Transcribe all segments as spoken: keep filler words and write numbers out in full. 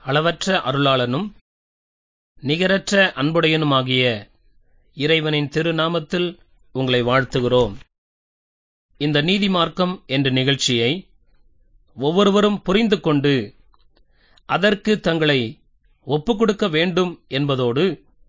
அளவற்ற அருளாளனும் நிகரற்ற அன்புடையனுமாகிய இறைவனின் திருநாமத்தில் உங்களை வாழ்த்துகிறோம். இந்த நீதிமார்க்கம் என்ற நிகழ்ச்சியை ஒவ்வொருவரும் புரிந்து கொண்டு அதற்கு தங்களை ஒப்புக்கொடுக்க வேண்டும் என்பதோடு,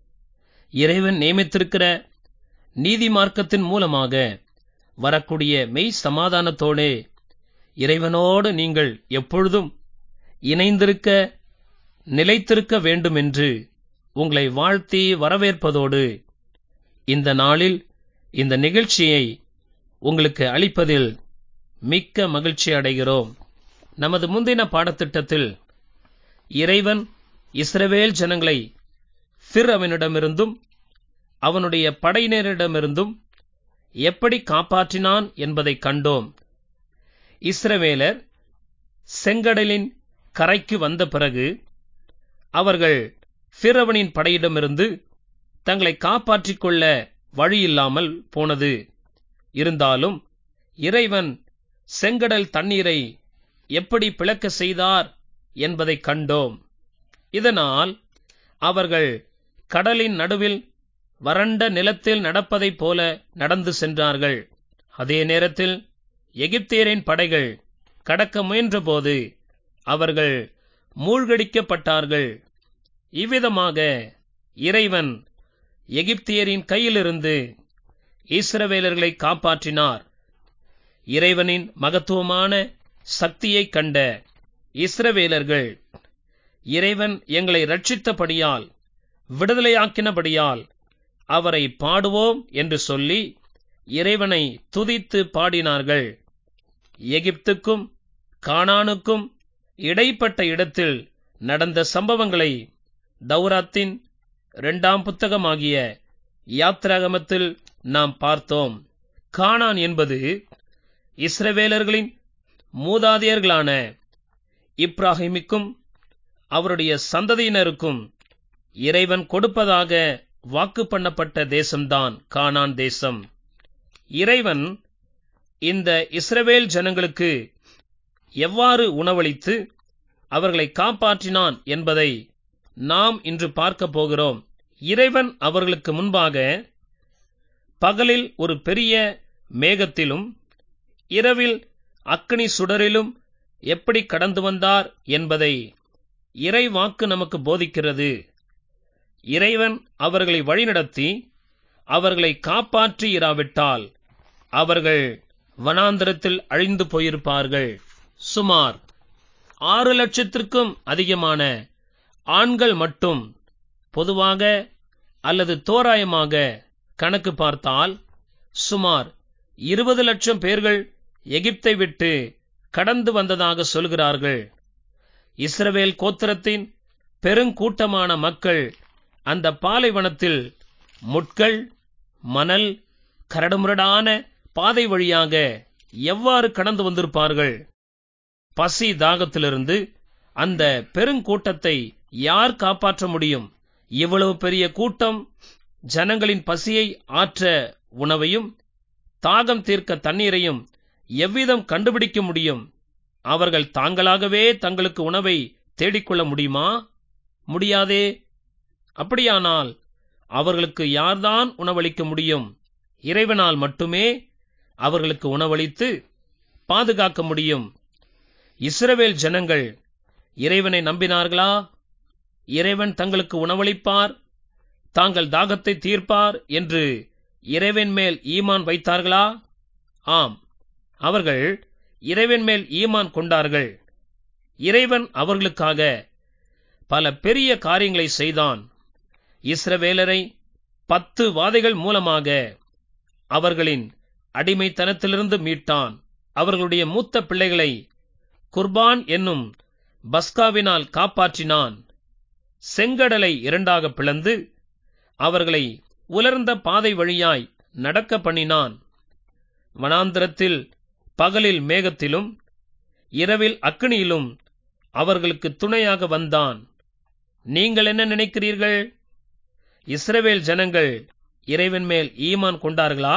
இறைவன் நியமித்திருக்கிற நீதிமார்க்கத்தின் மூலமாக வரக்கூடிய மெய் சமாதானத்தோடே இறைவனோடு நீங்கள் எப்பொழுதும் இணைந்திருக்க நிலைத்திருக்க வேண்டும் என்று உங்களை வாழ்த்தி வரவேற்பதோடு, இந்த நாளில் இந்த நிகழ்ச்சியை உங்களுக்கு அளிப்பதில் மிக்க மகிழ்ச்சி அடைகிறோம். நமது முந்தின பாடத்திட்டத்தில் இறைவன் இஸ்ரவேல் ஜனங்களை ஃபிர்அவனிடமிருந்தும் அவனுடைய படையினரிடமிருந்தும் எப்படி காப்பாற்றினான் என்பதை கண்டோம். இஸ்ரவேலர் செங்கடலின் கரைக்கு வந்த பிறகு அவர்கள் ஃபிர்அவனின் படையிடமிருந்து தங்களை காப்பாற்றிக் கொள்ள வழியில்லாமல் போனது. இருந்தாலும் இறைவன் செங்கடல் தண்ணீரை எப்படி பிளக்க செய்தார் என்பதை கண்டோம். இதனால் அவர்கள் கடலின் நடுவில் வறண்ட நிலத்தில் நடப்பதைப் போல நடந்து சென்றார்கள். அதே நேரத்தில் எகிப்தியரின் படைகள் கடக்க முயன்றபோது அவர்கள் மூழ்கடிக்கப்பட்டார்கள். இவ்விதமாக இறைவன் எகிப்தியரின் கையிலிருந்து இஸ்ரவேலர்களை காப்பாற்றினார். இறைவனின் மகத்துவமான சக்தியைக் கண்ட இஸ்ரவேலர்கள், இறைவன் எங்களை இரட்சித்தபடியால், விடுதலையாக்கினபடியால் அவரை பாடுவோம் என்று சொல்லி இறைவனை துதித்து பாடினார்கள். எகிப்துக்கும் கானானுக்கும் இடைப்பட்ட இடத்தில் நடந்த சம்பவங்களை தௌராத்தின் இரண்டாம் புத்தகமாகிய யாத்ராகமத்தில் நாம் பார்த்தோம். கானான் என்பது இஸ்ரவேலர்களின் மூதாதையர்களான இப்ராஹிமுக்கும் அவருடைய சந்ததியினருக்கும் இறைவன் கொடுப்பதாக வாக்கு பண்ணப்பட்ட தேசம்தான் கானான் தேசம். இறைவன் இந்த இஸ்ரவேல் ஜனங்களுக்கு எவ்வாறு உணவளித்து அவர்களை காப்பாற்றினான் என்பதை நாம் இன்று பார்க்க போகிறோம். இறைவன் அவர்களுக்கு முன்பாக பகலில் ஒரு பெரிய மேகத்திலும் இரவில் அக்கினி சுடரிலும் எப்படி கடந்து வந்தார் என்பதை இறைவாக்கு நமக்கு போதிக்கிறது. இறைவன் அவர்களை வழிநடத்தி அவர்களை காப்பாற்றி இராவிட்டால் அவர்கள் வனாந்தரத்தில் அழிந்து போயிருப்பார்கள். சுமார் ஆறு லட்சத்திற்கும் அதிகமான ஆண்கள் மட்டும் பொதுவாக அல்லது தோராயமாக கணக்கு பார்த்தால் சுமார் இருபது லட்சம் பேர்கள் எகிப்தை விட்டு கடந்து வந்ததாக சொல்கிறார்கள். இஸ்ரவேல் கோத்திரத்தின் பெருங்கூட்டமான மக்கள் அந்த பாலைவனத்தில் முட்கள், மணல், கரடுமுரடான பாதை வழியாக எவ்வாறு கடந்து வந்திருப்பார்கள்? பசி தாகத்திலிருந்து அந்த பெருங்கூட்டத்தை யார் காப்பாற்ற முடியும்? இவ்வளவு பெரிய கூட்டம் ஜனங்களின் பசியை ஆற்ற உணவையும் தாகம் தீர்க்க தண்ணீரையும் எவ்விதம் கண்டுபிடிக்க முடியும்? அவர்கள் தாங்களாகவே தங்களுக்கு உணவை தேடிக்கொள்ள முடியுமா? முடியாதே. அப்படியானால் அவர்களுக்கு யார்தான் உணவளிக்க முடியும்? இறைவனால் மட்டுமே அவர்களுக்கு உணவளித்து பாதுகாக்க முடியும். இஸ்ரவேல் ஜனங்கள் இறைவனை நம்பினார்களா? இறைவன் தங்களுக்கு உணவளிப்பார், தாங்கள் தாகத்தை தீர்ப்பார் என்று இறைவன் மேல் ஈமான் வைத்தார்களா? ஆம், அவர்கள் இறைவன் மேல் ஈமான் கொண்டார்கள். இறைவன் அவர்களுக்காக பல பெரிய காரியங்களை செய்தான். இஸ்ரவேலரை பத்து வாதைகள் மூலமாக அவர்களின் அடிமைத்தனத்திலிருந்து மீட்டான். அவர்களுடைய மூத்த பிள்ளைகளை குர்பான் என்னும் பஸ்காவினால் காப்பாற்றினான். செங்கடலை இரண்டாக பிளந்து அவர்களை உலர்ந்த பாதை வழியாய் நடக்க பண்ணினான். வனாந்திரத்தில் பகலில் மேகத்திலும் இரவில் அக்கினியிலும் அவர்களுக்கு துணையாக வந்தான். நீங்கள் என்ன நினைக்கிறீர்கள்? இஸ்ரவேல் ஜனங்கள் இறைவன் மேல் ஈமான் கொண்டார்களா?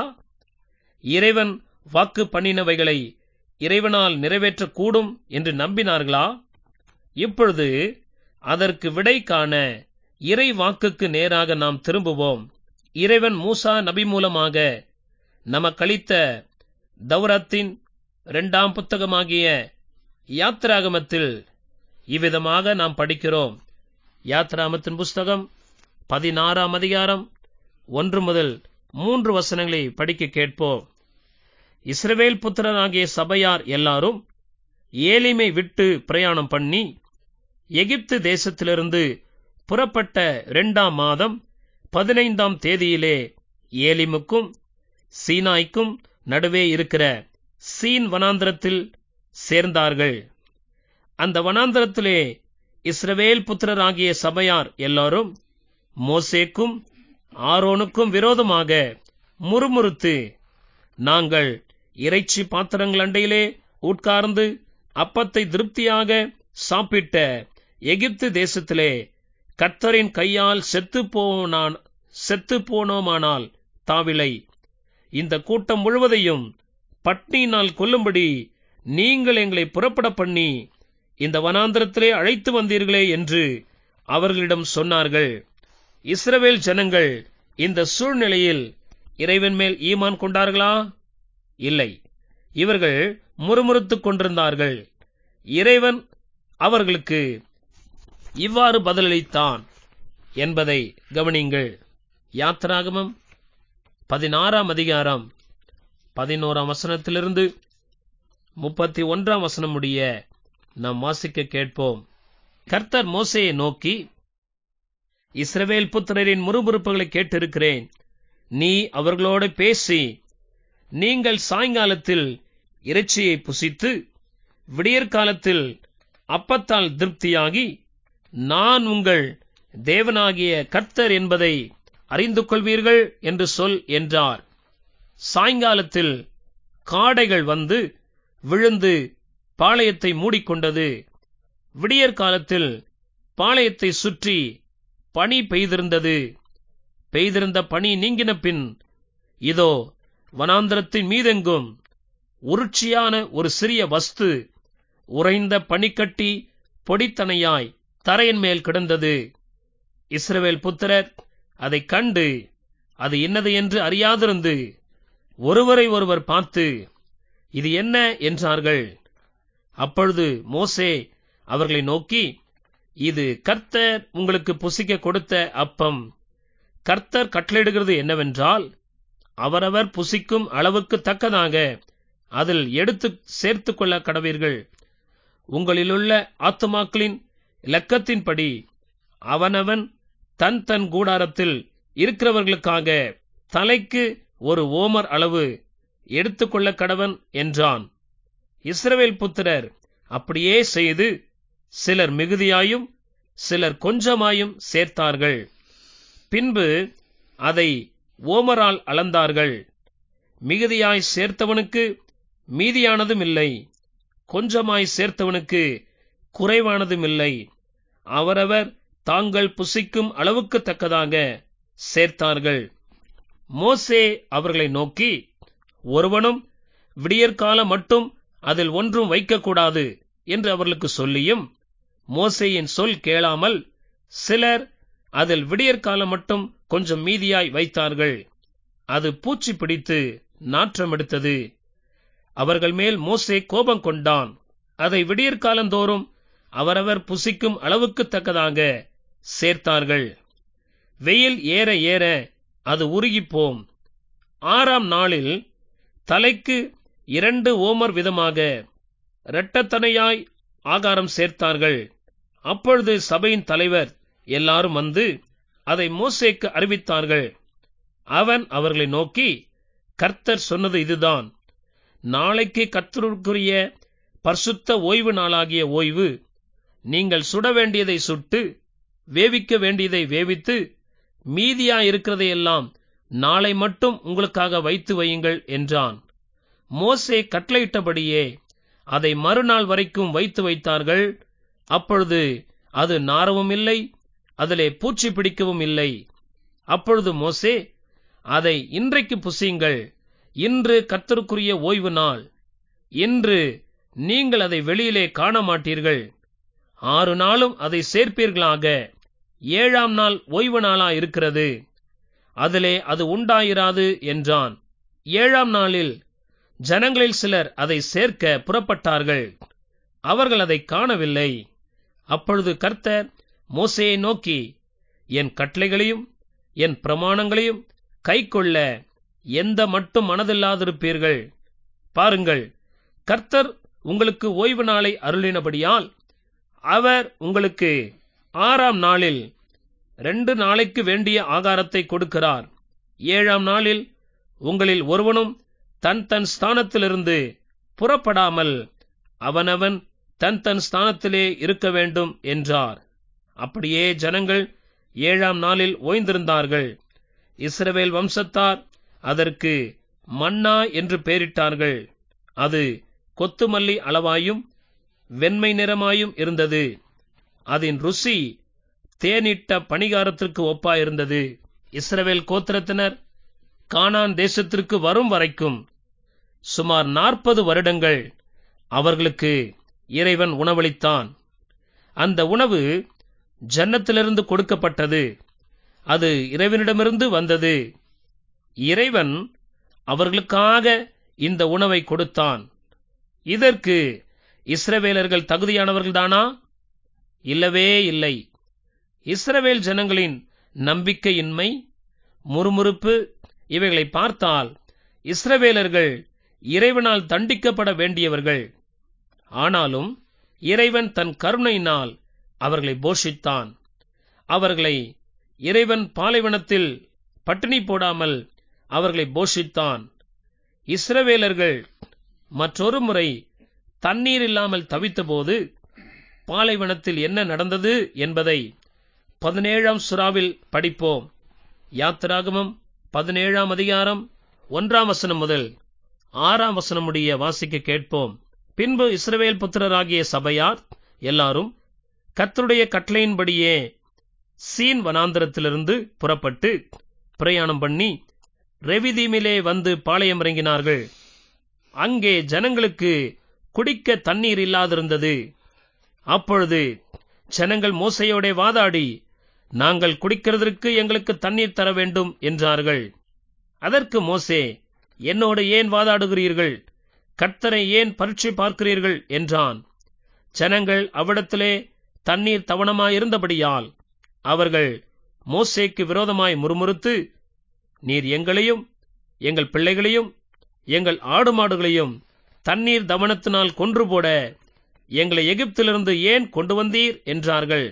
இறைவன் வாக்கு பண்ணினவைகளை இறைவனால் நிறைவேற்றக்கூடும் என்று நம்பினார்களா? இப்பொழுது அதற்கு விடை காண இறை வாக்குக்கு நேராக நாம் திரும்புவோம். இறைவன் மூசா நபி மூலமாக நமக்களித்த தௌராத்தின் இரண்டாம் புத்தகமாகிய யாத்ராகமத்தில் இவ்விதமாக நாம் படிக்கிறோம். யாத்ராகமத்தின் புஸ்தகம் பதினாறாம் அதிகாரம் ஒன்று முதல் மூன்று வசனங்களை படிக்க கேட்போம். இஸ்ரவேல் புத்திரராகிய சபையார் எல்லாரும் ஏலிமை விட்டு பிரயாணம் பண்ணி எகிப்து தேசத்திலிருந்து புறப்பட்ட இரண்டாம் மாதம் பதினைந்தாம் தேதியிலே ஏலிமுக்கும் சீனாய்க்கும் நடுவே இருக்கிற சீன் வனாந்தரத்தில் சேர்ந்தார்கள். அந்த வனாந்தரத்திலே இஸ்ரவேல் புத்திரராகிய சபையார் எல்லாரும் மோசேக்கும் ஆரோனுக்கும் விரோதமாக முறுமுறுத்து, நாங்கள் இறைச்சி பாத்திரங்கள் அண்டையிலே உட்கார்ந்து அப்பத்தை திருப்தியாக சாப்பிட்ட எகிப்து தேசத்திலே கர்த்தரின் கையால் செத்து போனான் செத்து போனோமானால் தாவிலை, இந்த கூட்டம் முழுவதையும் பட்னியினால் கொல்லும்படி நீங்கள் எங்களை புறப்பட பண்ணி இந்த வனாந்தரத்திலே அழைத்து வந்தீர்களே என்று அவர்களிடம் சொன்னார்கள். இஸ்ரவேல் ஜனங்கள் இந்த சூழ்நிலையில் இறைவன் மேல் ஈமான் கொண்டார்களா? இல்லை. இவர்கள் முறுமுறுத்துக் கொண்டிருந்தார்கள். இறைவன் அவர்களுக்கு இவ்வாறு பதிலளித்தான் என்பதை கவனிங்கள். யாத்ராகமம் பதினாறாம் அதிகாரம் பதினோராம் வசனத்திலிருந்து முப்பத்தி ஒன்றாம் வசனம் முடிய நாம் வாசிக்க கேட்போம். கர்த்தர் மோசேயை நோக்கி, இஸ்ரவேல் புத்திரரின் முறுமுறுப்புகளை கேட்டிருக்கிறேன். நீ அவர்களோடு பேசி, நீங்கள் சாயங்காலத்தில் இறைச்சியை புசித்து விடியற்காலத்தில் அப்பத்தால் திருப்தியாகி நான் உங்கள் தேவனாகிய கர்த்தர் என்பதை அறிந்து கொள்வீர்கள் என்று சொல் என்றார். சாயங்காலத்தில் காடைகள் வந்து விழுந்து பாளையத்தை மூடிக்கொண்டது. விடியற்காலத்தில் பாளையத்தை சுற்றி பனி பெய்திருந்தது. பெய்திருந்த பனி நீங்கின பின் இதோ வனாந்தரத்தின் மீதெங்கும் உருட்சியான ஒரு சிறிய வஸ்து உறைந்த பனிக்கட்டி பொடித்தனையாய் தரையின் மேல் கிடந்தது. இஸ்ரவேல் புத்திரர் அதைக் கண்டு அது என்னது என்று அறியாதிருந்து ஒருவரை ஒருவர் பார்த்து, இது என்ன என்றார்கள். அப்பொழுது மோசே அவர்களை நோக்கி, இது கர்த்தர் உங்களுக்கு புசிக்க கொடுத்த அப்பம். கர்த்தர் கட்டளையிடுகிறது என்னவென்றால், அவரவர் புசிக்கும் அளவுக்கு தக்கதாக அதில் எடுத்து சேர்த்துக் கொள்ள கடவீர்கள். உங்களிலுள்ள ஆத்துமாக்களின் இலக்கத்தின்படி அவனவன் தன் தன் கூடாரத்தில் இருக்கிறவர்களுக்காக தலைக்கு ஒரு ஓமர் அளவு எடுத்துக்கொள்ள கடவன் என்றான். இஸ்ரவேல் புத்திரர் அப்படியே செய்து சிலர் மிகுதியாயும் சிலர் கொஞ்சமாயும் சேர்த்தார்கள். பின்பு அதை ஓமரால் அளந்தார்கள். மிகுதியாய் சேர்த்தவனுக்கு மீதியானதும் இல்லை, கொஞ்சமாய் சேர்த்தவனுக்கு குறைவானதும் இல்லை. அவரவர் தாங்கள் புசிக்கும் அளவுக்கு தக்கதாக சேர்த்தார்கள். மோசே அவர்களை நோக்கி, ஒருவனும் விடியற்கால மட்டும் அதில் ஒன்றும் வைக்கக்கூடாது என்று அவர்களுக்கு சொல்லியும், மோசேயின் சொல் கேளாமல் சிலர் அதில் விடியற்கால மட்டும் கொஞ்சம் மீதியாய் வைத்தார்கள். அது பூச்சி பிடித்து நாற்றமெடுத்தது. அவர்கள் மேல் மோசே கோபம் கொண்டான். அதை விடியற்காலந்தோறும் அவரவர் புசிக்கும் அளவுக்கு தக்கதாக சேர்த்தார்கள். வெயில் ஏற ஏற அது உருகிப்போம். ஆறாம் நாளில் தலைக்கு இரண்டு ஓமர் விதமாக இரட்டத்தனையாய் ஆகாரம் சேர்த்தார்கள். அப்பொழுது சபையின் தலைவர் எல்லாரும் வந்து அதை மோசேக்கு அறிவித்தார்கள். அவன் அவர்களை நோக்கி, கர்த்தர் சொன்னது இதுதான், நாளைக்கு கர்த்தருக்குரிய பரிசுத்த ஓய்வு நாளாகிய ஓய்வு. நீங்கள் சுட வேண்டியதை சுட்டு வேவிக்க வேண்டியதை வேவித்து மீதியாயிருக்கிறதையெல்லாம் நாளை மட்டும் உங்களுக்காக வைத்து வையுங்கள் என்றான். மோசே கட்டளையிட்டபடியே அதை மறுநாள் வரைக்கும் வைத்து வைத்தார்கள். அப்பொழுது அது நாரவும் இல்லை, அதிலே பூச்சி பிடிக்கவும் இல்லை. அப்பொழுது மோசே, அதை இன்றைக்கு புசியுங்கள், இன்று கர்த்தருக்குரிய ஓய்வு நாள். இன்று நீங்கள் அதை வெளியிலே காண மாட்டீர்கள். ஆறு நாளும் அதை சேர்ப்பீர்களாக. ஏழாம் நாள் ஓய்வு நாளா இருக்கிறது, அதிலே அது உண்டாயிராது என்றான். ஏழாம் நாளில் ஜனங்களில் சிலர் அதை சேர்க்க புறப்பட்டார்கள். அவர்கள் அதை காணவில்லை. அப்பொழுது கர்த்தர் மோசேயை நோக்கி, என் கட்டளைகளையும் என் பிரமாணங்களையும் கைக்கொள்ள எந்த மட்டும் மனதில்லாதிருப்பீர்கள்? பாருங்கள், கர்த்தர் உங்களுக்கு ஓய்வு நாளை அருளினபடியால் அவர் உங்களுக்கு ஆறாம் நாளில் ரெண்டு நாளைக்கு வேண்டிய ஆகாரத்தை கொடுக்கிறார். ஏழாம் நாளில் உங்களில் ஒருவனும் தன் தன் ஸ்தானத்திலிருந்து புறப்படாமல் அவனவன் தன் தன் ஸ்தானத்திலே இருக்க வேண்டும் என்றார். அப்படியே ஜனங்கள் ஏழாம் நாளில் ஓய்ந்திருந்தார்கள். இஸ்ரவேல் வம்சத்தார் அதற்கு மன்னா என்று பெயரிட்டார்கள். அது கொத்துமல்லி அளவாயும் வெண்மை நிறமாயும் இருந்தது. அதன் ருசி தேனிட்ட பணிகாரத்திற்கு ஒப்பாயிருந்தது. இஸ்ரவேல் கோத்திரத்தினர் கானான் தேசத்திற்கு வரும் வரைக்கும் சுமார் நாற்பது வருடங்கள் அவர்களுக்கு இறைவன் உணவளித்தான். அந்த உணவு ஜன்னத்திலிருந்து கொடுக்கப்பட்டது. அது இறைவனிடமிருந்து வந்தது. இறைவன் அவர்களுக்காக இந்த உணவை கொடுத்தான். இதற்கு இஸ்ரவேலர்கள் தகுதியானவர்கள்தானா? இல்லவே இல்லை. இஸ்ரவேல் ஜனங்களின் நம்பிக்கையின்மை, முறுமுறுப்பு இவைகளை பார்த்தால் இஸ்ரவேலர்கள் இறைவனால் தண்டிக்கப்பட வேண்டியவர்கள். ஆனாலும் இறைவன் தன் கருணையினால் அவர்களை போஷித்தான். அவர்களை இறைவன் பாலைவனத்தில் பட்டினி போடாமல் அவர்களை போஷித்தான். இஸ்ரவேலர்கள் மற்றொரு முறை தண்ணீர் இல்லாமல் தவித்தபோது பாலைவனத்தில் என்ன நடந்தது என்பதை பதினேழாம் சுறாவில் படிப்போம். யாத்திராகமம் பதினேழாம் அதிகாரம் ஒன்றாம் வசனம் முதல் ஆறாம் வசனம் முடிய வாசிக்க கேட்போம். பின்பு இஸ்ரவேல் புத்திரராகிய சபையார் எல்லாரும் கர்த்தருடைய கட்டளையின்படியே சீன் வனாந்திரத்திலிருந்து புறப்பட்டு பிரயாணம் பண்ணி ரெவிதீமிலே வந்து பாளையம் இறங்கினார்கள். அங்கே ஜனங்களுக்கு குடிக்க தண்ணீர் இல்லாதிருந்தது. அப்பொழுது ஜனங்கள் மோசேயோடே வாதாடி, நாங்கள் குடிக்கிறதற்கு எங்களுக்கு தண்ணீர் தர வேண்டும் என்றார்கள். அதற்கு மோசே, என்னோடு ஏன் வாதாடுகிறீர்கள்? கர்த்தரை ஏன் பரீட்சை பார்க்கிறீர்கள் என்றான். ஜனங்கள் அவ்விடத்திலே தண்ணீர் தவணமாயிருந்தபடியால் அவர்கள் மோசேக்கு விரோதமாய் முறுமுறுத்து, நீர் எங்களையும் எங்கள் பிள்ளைகளையும் எங்கள் ஆடு மாடுகளையும் தண்ணீர் தவணத்தினால் கொன்று போட எங்களை எகிப்திலிருந்து ஏன் கொண்டு வந்தீர் என்றார்கள்.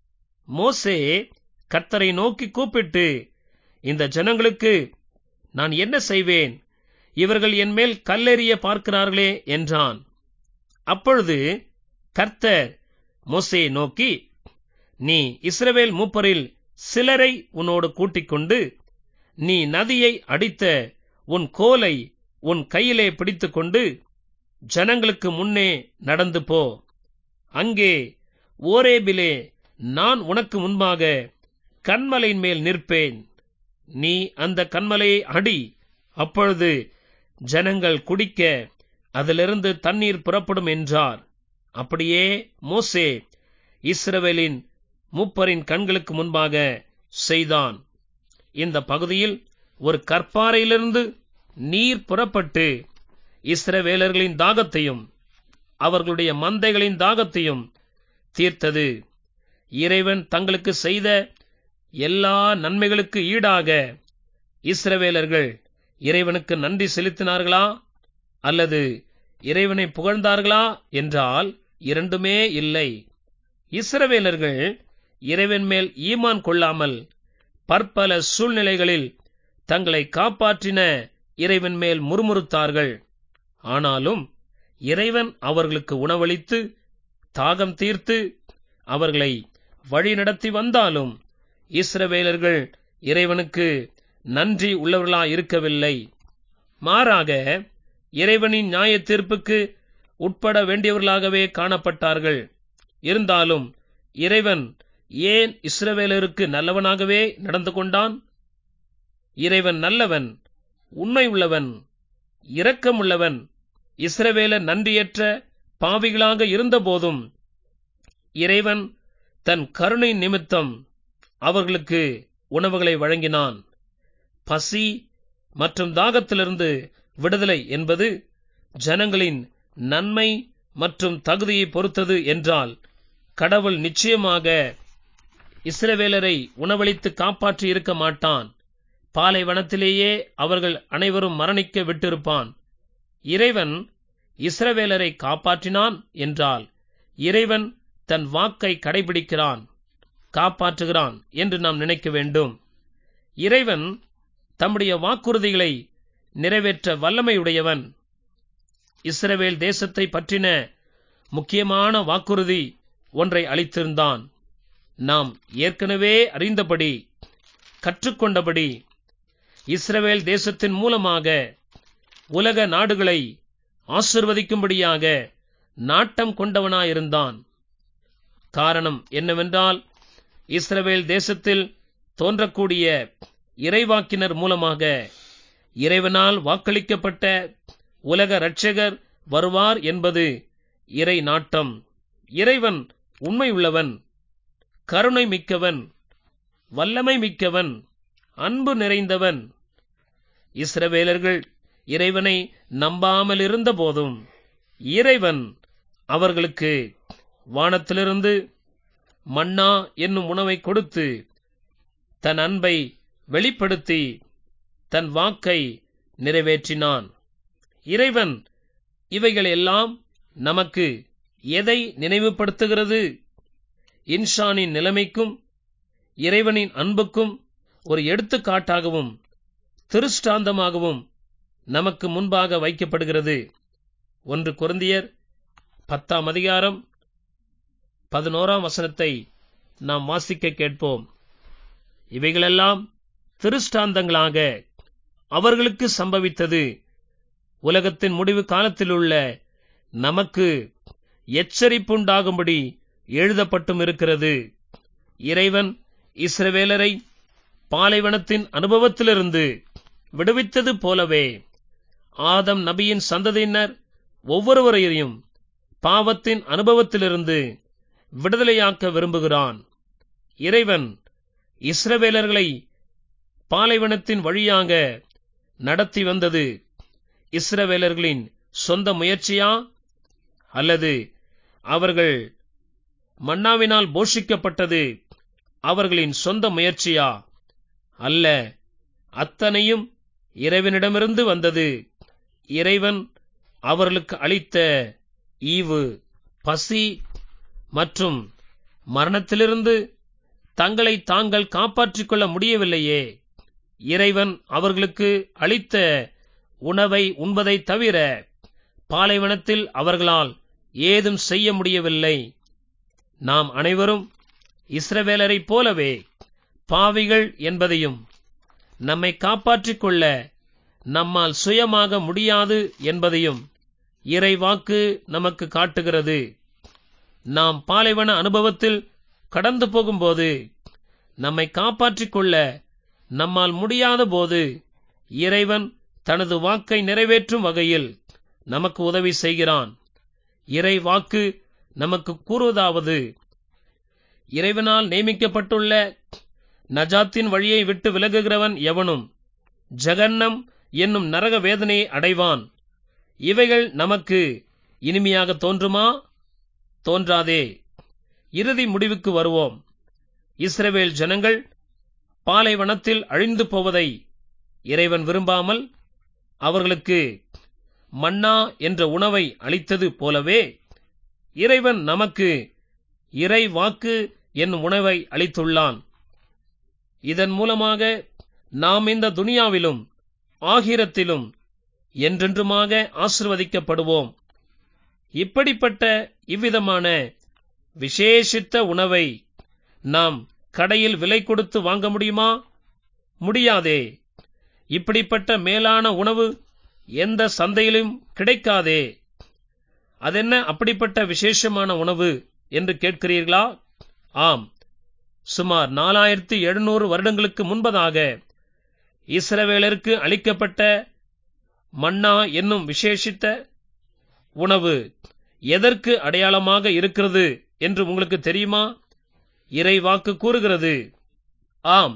மோசே கர்த்தரை நோக்கி கூப்பிட்டு, இந்த ஜனங்களுக்கு நான் என்ன செய்வேன்? இவர்கள் என் மேல் கல்லெறிய பார்க்கிறார்களே என்றான். அப்பொழுது கர்த்தர் மோசேயை நோக்கி, நீ இஸ்ரவேல் மூப்பரில் சிலரை உன்னோடு கூட்டிக் கொண்டு நீ நதியை அடித்த உன் கோலை உன் கையிலே பிடித்துக்கொண்டு ஜனங்களுக்கு முன்னே நடந்து போ. அங்கே ஓரேபிலே நான் உனக்கு முன்பாக கன்மலையின் மேல் நிற்பேன். நீ அந்த கன்மலையை அடி. அப்பொழுது ஜனங்கள் குடிக்க அதிலிருந்து தண்ணீர் புறப்படும் என்றார். அப்படியே மோசே இஸ்ரவேலின் மூப்பரின் கண்களுக்கு முன்பாக செய்தான். இந்த பகுதியில் ஒரு கற்பாறையிலிருந்து நீர் புறப்பட்டு இஸ்ரவேலர்களின் தாகத்தையும் அவர்களுடைய மந்தைகளின் தாகத்தையும் தீர்த்தது. இறைவன் தங்களுக்கு செய்த எல்லா நன்மைகளுக்கு ஈடாக இஸ்ரவேலர்கள் இறைவனுக்கு நன்றி செலுத்தினார்களா அல்லது இறைவனை புகழ்ந்தார்களா என்றால் இரண்டுமே இல்லை. இஸ்ரவேலர்கள் இறைவன் மேல் ஈமான் கொள்ளாமல் பற்பல சூழ்நிலைகளில் தங்களை காப்பாற்றின இறைவன் மேல் முறுமுறுத்தார்கள். ஆனாலும் இறைவன் அவர்களுக்கு உணவளித்து தாகம் தீர்த்து அவர்களை வழி நடத்தி வந்தாலும் இஸ்ரவேலர்கள் இறைவனுக்கு நன்றி உள்ளவர்களாயிருக்கவில்லை. மாறாக இறைவனின் நியாய தீர்ப்புக்கு உட்பட வேண்டியவர்களாகவே காணப்பட்டார்கள். இருந்தாலும் இறைவன் ஏன் இஸ்ரவேலருக்கு நல்லவனாகவே நடந்து கொண்டான்? இறைவன் நல்லவன், உண்மை உள்ளவன், இரக்கமுள்ளவன். இஸ்ரவேலர் நன்றியற்ற பாவிகளாக இருந்தபோதும் இறைவன் தன் கருணை நிமித்தம் அவர்களுக்கு உணவுகளை வழங்கினான். பசி மற்றும் தாகத்திலிருந்து விடுதலை என்பது ஜனங்களின் நன்மை மற்றும் தகுதியை பொறுத்தது என்றால், கடவுள் நிச்சயமாக இஸ்ரவேலரை உணவளித்து காப்பாற்றி இருக்க மாட்டான். பாலைவனத்திலேயே அவர்கள் அனைவரும் மரணிக்க விட்டிருப்பான். இறைவன் இஸ்ரவேலரை காப்பாற்றினான் என்றால், இறைவன் தன் வாக்கை கடைபிடிக்கிறான், காப்பாற்றுகிறான் என்று நாம் நினைக்க வேண்டும். இறைவன் தம்முடைய வாக்குறுதிகளை நிறைவேற்ற வல்லமையுடையவன். இஸ்ரவேல் தேசத்தை பற்றின முக்கியமான வாக்குறுதி ஒன்றை அளித்திருந்தான். நாம் ஏற்கனவே அறிந்தபடி, கற்றுக்கொண்டபடி, இஸ்ரவேல் தேசத்தின் மூலமாக உலக நாடுகளை ஆசிர்வதிக்கும்படியாக நாட்டம் கொண்டவனாயிருந்தான். காரணம் என்னவென்றால், இஸ்ரவேல் தேசத்தில் தோன்றக்கூடிய இறைவாக்கினர் மூலமாக இறைவனால் வாக்களிக்கப்பட்ட உலக இரட்சகர் வருவார் என்பது இறை நாட்டம். இறைவன் உண்மையுள்ளவன், கருணை மிக்கவன், வல்லமை மிக்கவன், அன்பு நிறைந்தவன். இஸ்ரவேலர்கள் இறைவனை நம்பாமல் இருந்த போதும் இறைவன் அவர்களுக்கு வானத்திலிருந்து மன்னா என்னும் உணவை கொடுத்து தன் அன்பை வெளிப்படுத்தி தன் வாக்கை நிறைவேற்றினான். இறைவன் இவைகள் எல்லாம் நமக்கு எதை நினைவுபடுத்துகிறது? இன்சானின் நிலைமைக்கும் இறைவனின் அன்புக்கும் ஒரு எடுத்துக்காட்டாகவும் திருஷ்டாந்தமாகவும் நமக்கு முன்பாக வைக்கப்படுகிறது. ஒன்று கொரிந்தியர் பத்தாம் அதிகாரம் பதினோராம் வசனத்தை நாம் வாசிக்க கேட்போம். இவைகளெல்லாம் திருஷ்டாந்தங்களாக அவர்களுக்கு சம்பவித்தது உலகத்தின் முடிவு காலத்திலுள்ள நமக்கு எச்சரிப்புண்டாகும்படி எழுதப்பட்டும் இருக்கிறது. இறைவன் இஸ்ரவேலரை பாலைவனத்தின் அனுபவத்திலிருந்து விடுவித்தது போலவே ஆதம் நபியின் சந்ததியினர் ஒவ்வொருவரையும் பாவத்தின் அனுபவத்திலிருந்து விடுதலையாக்க விரும்புகிறான். இறைவன் இஸ்ரவேலர்களை பாலைவனத்தின் வழியாக நடத்தி வந்தது இஸ்ரவேலர்களின் சொந்த முயற்சியா, அல்லது அவர்கள் மன்னாவினால் போஷிக்கப்பட்டது அவர்களின் சொந்த முயற்சியா? அல்ல, அத்தனையும் இறைவனிடமிருந்து வந்தது. இறைவன் அவர்களுக்கு அளித்த ஈவு, பசி மற்றும் மரணத்திலிருந்து தங்களை தாங்கள் காப்பாற்றிக் கொள்ள முடியவில்லையே. இறைவன் அவர்களுக்கு அளித்த உணவை உண்பதை தவிர பாலைவனத்தில் அவர்களால் ஏதும் செய்ய முடியவில்லை. நாம் அனைவரும் இஸ்ரவேலரைப் போலவே பாவிகள் என்பதையும், நம்மை காப்பாற்றிக் கொள்ள நம்மால் சுயமாக முடியாது என்பதையும் இறைவாக்கு நமக்கு காட்டுகிறது. நாம் பாலைவன அனுபவத்தில் கடந்து போகும்போது, நம்மை காப்பாற்றிக் கொள்ள நம்மால் முடியாத போது, இறைவன் தனது வாக்கை நிறைவேற்றும் வகையில் நமக்கு உதவி செய்கிறான். இறை வாக்கு நமக்கு கூறுவதாவது: இறைவனால் நியமிக்கப்பட்டுள்ள நஜாத்தின் வழியை விட்டு விலகுகிறவன் எவனும் ஜகன்னம் என்னும் நரக வேதனையை அடைவான். இவைகள் நமக்கு இனிமையாக தோன்றுமா? தோன்றாதே. இறுதி முடிவுக்கு வருவோம். இஸ்ரவேல் ஜனங்கள் பாலைவனத்தில் அழிந்து போவதை இறைவன் விரும்பாமல் அவர்களுக்கு மன்னா என்ற உணவை அளித்தது போலவே, இறைவன் நமக்கு இறை வாக்கு என்னும் உணவை அளித்துள்ளான். இதன் மூலமாக நாம் இந்த துனியாவிலும் ஆகிரத்திலும் என்றென்றுமாக ஆசிர்வதிக்கப்படுவோம். இப்படிப்பட்ட இவ்விதமான விசேஷித்த உணவை நாம் கடையில் விலை கொடுத்து வாங்க முடியுமா? முடியாதே. இப்படிப்பட்ட மேலான உணவு எந்த சந்தையிலும் கிடைக்காதே. அதென்ன அப்படிப்பட்ட விசேஷமான உணவு என்று கேட்கிறீர்களா? ஆம், சுமார் நாலாயிரத்தி எழுநூறு வருடங்களுக்கு முன்பதாக இஸ்ரவேலருக்கு அளிக்கப்பட்ட மன்னா என்னும் விசேஷித்த உணவு எதற்கு அடையாளமாக இருக்கிறது என்று உங்களுக்கு தெரியுமா? இறை வாக்கு கூறுகிறது. ஆம்,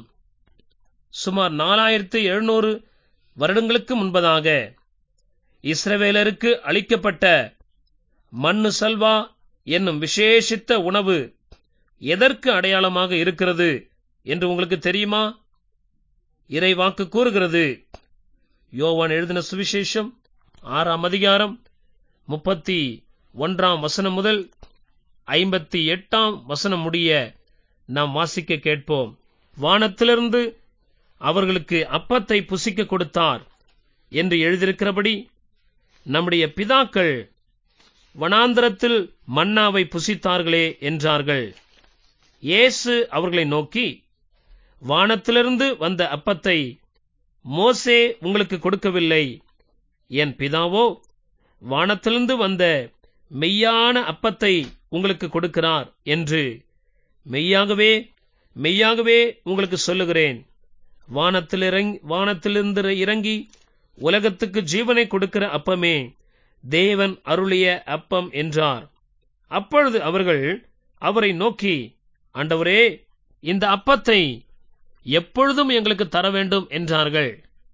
சுமார் நாலாயிரத்து எழுநூறு வருடங்களுக்கு முன்பதாக இஸ்ரவேலருக்கு அளிக்கப்பட்ட மண்ணு சல்வா என்னும் விசேஷித்த உணவு எதற்கு அடையாளமாக இருக்கிறது என்று உங்களுக்கு தெரியுமா? இறை வாக்கு கூறுகிறது. யோவான் எழுதின சுவிசேஷம் ஆறாம் அதிகாரம் முப்பத்தி ஒன்றாம் வசனம் முதல் ஐம்பத்தி எட்டாம் வசனம் முடிய நாம் வாசிக்க கேட்போம். வானத்திலிருந்து அவர்களுக்கு அப்பத்தை புசிக்க கொடுத்தார் என்று எழுதியிருக்கிறபடி நம்முடைய பிதாக்கள் வனாந்தரத்தில் மன்னாவை புசித்தார்களே என்றார்கள். இயேசு அவர்களை நோக்கி, வானத்திலிருந்து வந்த அப்பத்தை மோசே உங்களுக்கு கொடுக்கவில்லை, என் பிதாவோ வானத்திலிருந்து வந்த மெய்யான அப்பத்தை உங்களுக்கு கொடுக்கிறார் என்று மெய்யாகவே மெய்யாகவே உங்களுக்கு சொல்லுகிறேன். வானத்தில் இறங்கி வானத்திலிருந்து இறங்கி உலகத்துக்கு ஜீவனை கொடுக்கிற அப்பமே தேவன் அருளிய அப்பம் என்றார். அப்பொழுது அவர்கள் அவரை நோக்கி, ஆண்டவரே, இந்த அப்பத்தை எப்பொழுதும் எங்களுக்கு தர வேண்டும் என்றார்கள்.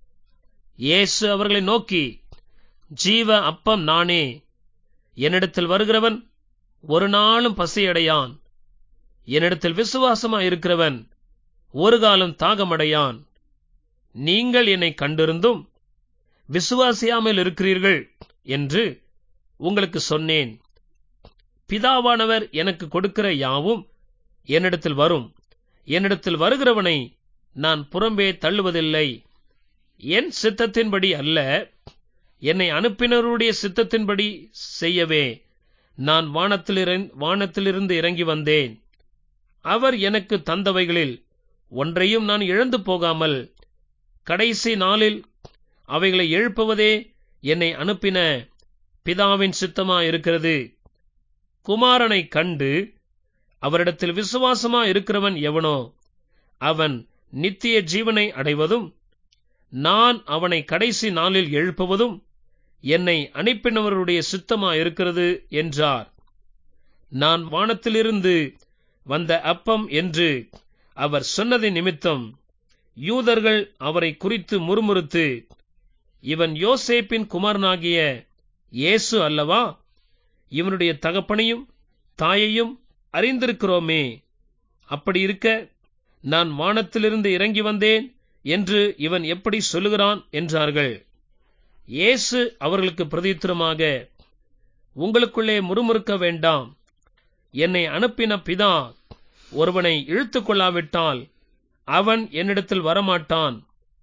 இயேசு அவர்களை நோக்கி, ஜீவ அப்பம் நானே. என்னிடத்தில் வருகிறவன் ஒரு நாளும் பசியடையான். என்னிடத்தில் விசுவாசமாயிருக்கிறவன் ஒரு காலம் தாகமடையான். நீங்கள் என்னை கண்டிருந்தும் விசுவாசியாமல் இருக்கிறீர்கள் என்று உங்களுக்கு சொன்னேன். பிதாவானவர் எனக்கு கொடுக்கிற யாவும் என்னிடத்தில் வரும். என்னிடத்தில் வருகிறவனை நான் புறம்பே தள்ளுவதில்லை. என் சித்தத்தின்படி அல்ல, என்னை அனுப்பினருடைய சித்தத்தின்படி செய்யவே நான் வானத்திலிருந்து இறங்கி வந்தேன். அவர் எனக்கு தந்தவைகளில் ஒன்றையும் நான் இழந்து போகாமல் கடைசி நாளில் அவைகளை எழுப்புவதே என்னை அனுப்பின பிதாவின் சித்தமாயிருக்கிறது. குமாரனை கண்டு அவரிடத்தில் விசுவாசமா இருக்கிறவன் எவனோ அவன் நித்திய ஜீவனை அடைவதும், நான் அவனை கடைசி நாளில் எழுப்புவதும் என்னை அனுப்பினவருடைய சித்தமாயிருக்கிறது என்றார். நான் வானத்திலிருந்து வந்த அப்பம் என்று அவர் சொன்னதை நிமித்தம் யூதர்கள் அவரை குறித்து முறுமுறுத்து, இவன் யோசேப்பின் குமாரனாகிய இயேசு அல்லவா? இவனுடைய தகப்பனையும் தாயையும் அறிந்திருக்கிறோமே. அப்படி இருக்க நான் வானத்திலிருந்து இறங்கி வந்தேன் என்று இவன் எப்படி சொல்லுகிறான் என்றார்கள். இயேசு அவர்களுக்கு பிரதியுத்தரமாக, உங்களுக்குள்ளே முறுமுறுக்க வேண்டாம். என்னை அனுப்பின பிதா ஒருவனை இழுத்துக் கொள்ளாவிட்டால் அவன் என்னிடத்தில் வரமாட்டான்.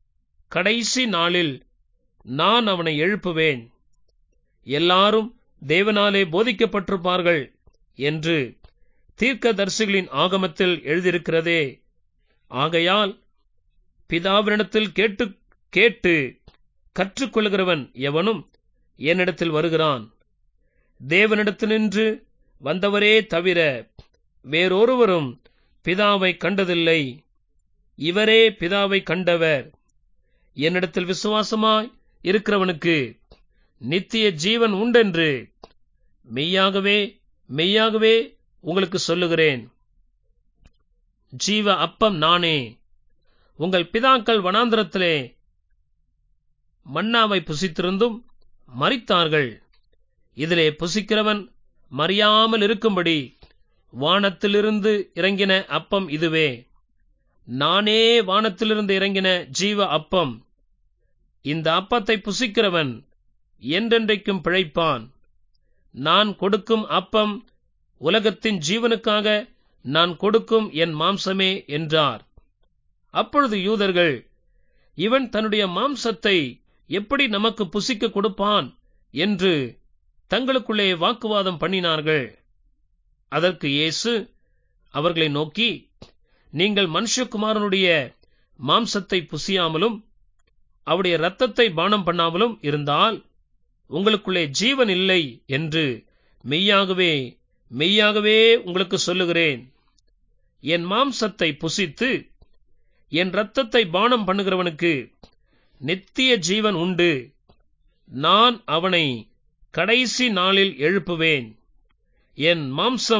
கடைசி நாளில் நான் அவனை எழுப்புவேன். எல்லாரும் தேவனாலே போதிக்கப்பட்டிருப்பார்கள் என்று தீர்க்கதரிசிகளின் ஆகமத்தில் எழுதியிருக்கிறதே. ஆகையால் பிதாவினிடத்தில் கேட்டு கேட்டு கற்றுக்கொள்கிறவன் எவனும் என்னிடத்தில் வருகிறான். தேவனிடத்தினின்று வந்தவரே தவிர வேறொருவரும் பிதாவை கண்டதில்லை. இவரே பிதாவை கண்டவர். என்னிடத்தில் விசுவாசமாய் இருக்கிறவனுக்கு நித்திய ஜீவன் உண்டென்று மெய்யாகவே மெய்யாகவே உங்களுக்கு சொல்லுகிறேன். ஜீவ அப்பம் நானே. உங்கள் பிதாக்கள் வனாந்தரத்திலே மன்னாவை புசித்திருந்தும் மரித்தார்கள். இதிலே புசிக்கிறவன் மறியாமல் இருக்கும்படி வானத்திலிருந்து இறங்கின அப்பம் இதுவே. நானே வானத்திலிருந்து இறங்கின ஜீவ அப்பம். இந்த அப்பத்தை புசிக்கிறவன் என்றென்றைக்கும் பிழைப்பான். நான் கொடுக்கும் அப்பம் உலகத்தின் ஜீவனுக்காக நான் கொடுக்கும் என் மாம்சமே என்றார். அப்பொழுது யூதர்கள், இவன் தன்னுடைய மாம்சத்தை எப்படி நமக்கு புசிக்க கொடுப்பான் என்று தங்களுக்குள்ளே வாக்குவாதம் பண்ணினார்கள். அதற்கு இயேசு அவர்களை நோக்கி, நீங்கள் மனுஷகுமாரனுடைய மாம்சத்தை புசியாமலும் அவருடைய இரத்தத்தை பானம் பண்ணாமலும் இருந்தால் உங்களுக்குள்ளே ஜீவன் இல்லை என்று மெய்யாகவே மெய்யாகவே உங்களுக்கு சொல்லுகிறேன். என் மாம்சத்தை புசித்து என் இரத்தத்தை பானம் பண்ணுகிறவனுக்கு நித்திய ஜீவன் உண்டு. நான் அவனை கடைசி நாளில் எழுப்புவேன். என் மாம்சம்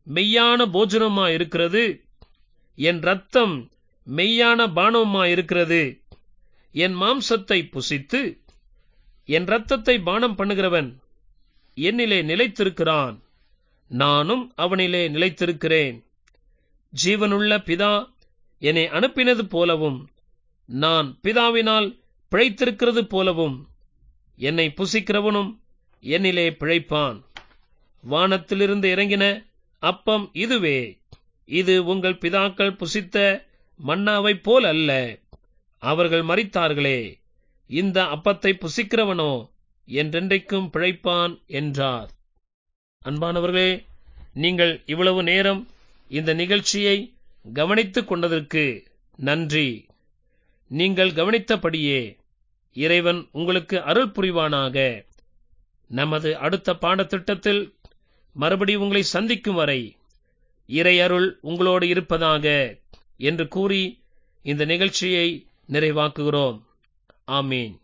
மெய்யான போஜனமாயிருக்கிறது, என் இரத்தம் மெய்யான பானமாயிருக்கிறது. என் மாம்சத்தை புசித்து என் இரத்தத்தை பானம் பண்ணுகிறவன் என்னிலே நிலைத்திருக்கிறான், நானும் அவனிலே நிலைத்திருக்கிறேன். ஜீவனுள்ள பிதா என்னை அனுப்பினது போலவும், நான் பிதாவினால் பிழைத்திருக்கிறது போலவும், என்னை புசிக்கிறவனும் என்னிலே பிழைப்பான். வானத்திலிருந்து இறங்கின அப்பம் இதுவே. இது உங்கள் பிதாக்கள் புசித்த மன்னாவைப் போல் அல்ல. அவர்கள் மரித்தார்களே. இந்த அப்பத்தை புசிக்கிறவனோ என்றென்றைக்கும் பிழைப்பான் என்றார். அன்பானவர்களே, நீங்கள் இவ்வளவு நேரம் இந்த நிகழ்ச்சியை கவனித்துக் கொண்டதற்கு நன்றி. நீங்கள் கவனித்தபடியே இறைவன் உங்களுக்கு அருள் புரிவானாக. நமது அடுத்த பாடத்திட்டத்தில் மறுபடி உங்களை சந்திக்கும் வரை இறை அருள் உங்களோடு இருப்பதாக என்று கூறி இந்த நிகழ்ச்சியை நிறைவாக்குகிறோம். ஆமீன்.